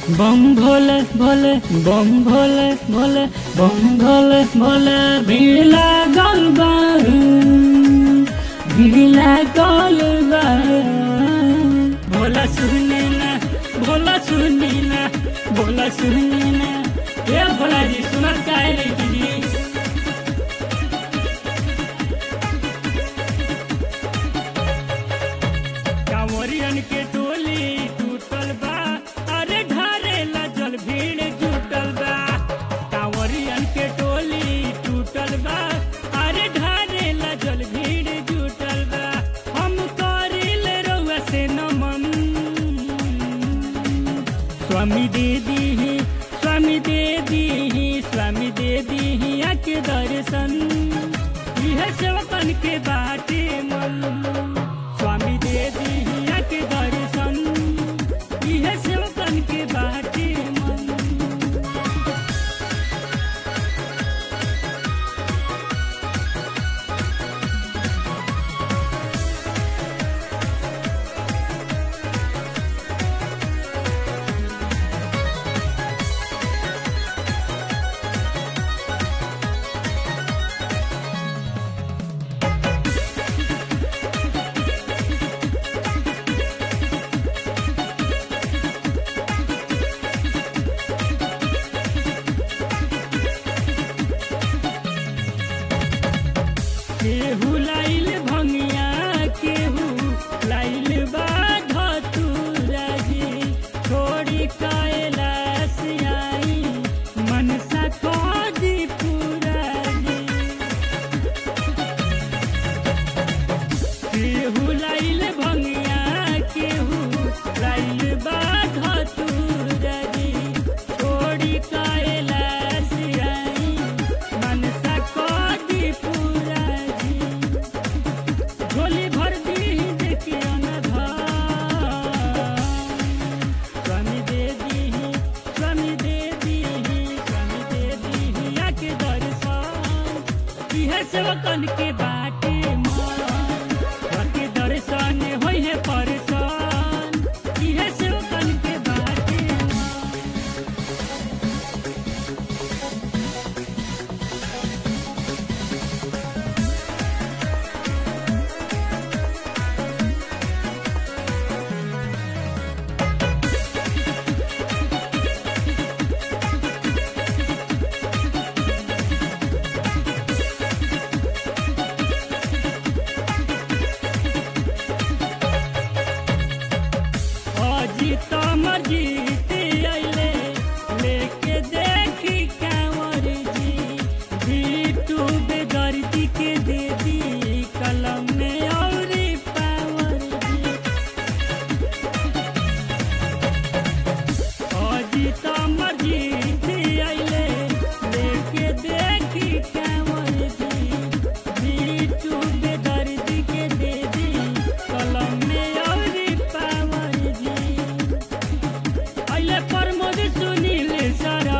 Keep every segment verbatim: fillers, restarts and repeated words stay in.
बम भोले भोले बम भोले भोले बम भोले भोले भीड़ लागल बा भीड़ लागल बा भोला सुनी ना भोला सुनी ना भोला सुनी ना ये भोला जी सुनत काहे नहीं जी कांवरियन के टोली टूटल बा अरे ढारेला जल भीड़ जुटल बा कांवरियन के टोली टूटल बा अरे ढारेला जल भीड़ जुटल बा हम करिल रउआ से नमन स्वामी दे दीही स्वामी दे दीही स्वामी दे दीही आके दर्शन यह सेवकन के बाटे मन स्वामी दे दीही आके दर्शन यह सेवकन के बाटे मन केहू लाइल भंगिया केहू लाइल बा धतूरा जी छोड़ी कैलाश आई मनसा खोजी पूरा जी केहू लाइल भंगिया केहू लाइल बा धतूरा जी छोड़ी कैलाश आई मनसा खोजी पूरा झोली भर दी देखिए स्वामी दे दीही स्वामी दे दीही स्वामी दे दीही आके दर्शन इहे सेवकन के बाटे मन आके दर्शन होई है परेशान इहे सेवकन के बाटे अजीत मर्जीत अइले लेके देखी कांवर जी बीटू बेदर्दी के दे दी कलम में और पावर जी अजीत मर्जीत अइले लेके देखी कांवर जी बीटू बेदर्दी के दे दी कलम में और पावर जी अइले प्रमोद सुनील सरा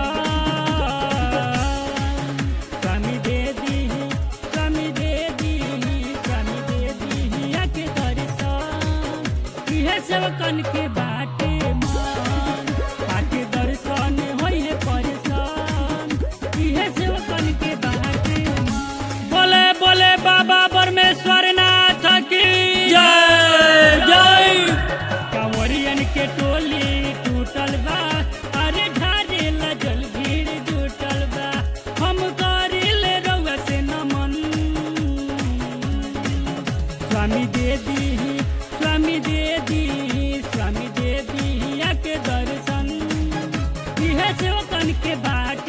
स्वामी दे दीही स्वामी दे दीही स्वामी दे दीही आके दर्शन इहे सेवकन के बाटे मन आके दर्शन होई है परेशान इहे सेवकन के बाटे मन बोले बोले बाबा परमेश्वर नाथ की जय जय कांवरियन के टोली टूटल बा अरे ढारेला जल भीड़ जुटल बा हम करिल रउआ से नमन स्वामी दे दीही स्वामी दे दीही स्वामी दे दीही आके दर्शन इहे सेवकन के बाट